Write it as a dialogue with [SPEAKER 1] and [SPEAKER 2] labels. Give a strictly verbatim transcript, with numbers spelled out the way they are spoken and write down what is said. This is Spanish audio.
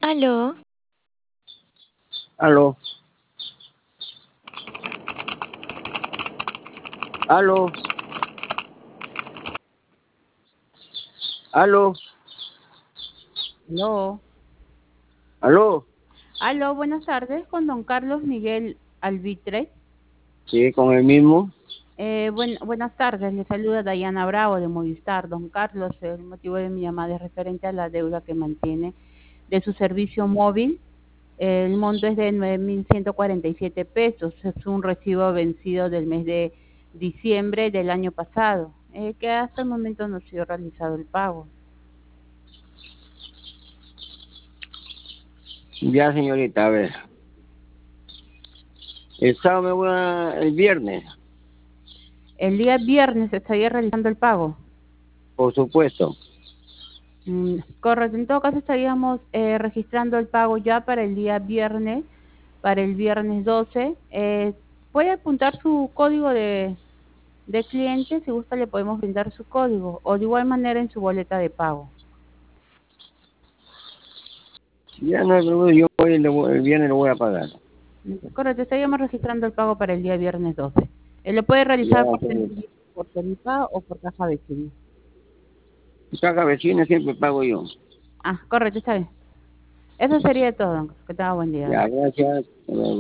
[SPEAKER 1] Aló,
[SPEAKER 2] Aló, aló, aló,
[SPEAKER 3] Aló,
[SPEAKER 2] aló.
[SPEAKER 3] aló, buenas tardes, con don Carlos Miguel Albitre.
[SPEAKER 2] Sí, con el mismo.
[SPEAKER 3] Eh, buen- buenas tardes, le saluda Dayana Bravo de Movistar. Don Carlos, el motivo de mi llamada es referente a la deuda que mantiene de su servicio móvil. El monto es de nueve mil ciento cuarenta y siete pesos, es un recibo vencido del mes de diciembre del año pasado, eh, que hasta el momento no ha sido realizado el pago.
[SPEAKER 2] Ya, señorita, a ver. El sábado me voy a- el viernes,
[SPEAKER 3] El día viernes estaría realizando el pago.
[SPEAKER 2] por supuesto.
[SPEAKER 3] Mm, correcto, en todo caso estaríamos eh, registrando el pago ya para el día viernes, para el viernes doce. Eh, puede apuntar su código de, de cliente, si gusta le podemos brindar su código, o de igual manera en su boleta de pago.
[SPEAKER 2] Ya no hay problema, yo voy, le voy- el viernes lo voy a pagar.
[SPEAKER 3] Mm, correcto, estaríamos registrando el pago para el día viernes doce. Eh, lo puede
[SPEAKER 2] Ya,
[SPEAKER 3] realizar por
[SPEAKER 2] señorita.
[SPEAKER 3] servicio, por Tarifa o por caja vecina.
[SPEAKER 2] Caja vecina siempre pago yo.
[SPEAKER 3] Ah, correcto, está bien. Eso sería todo. Que tenga buen día.
[SPEAKER 2] Ya, gracias. Hasta luego.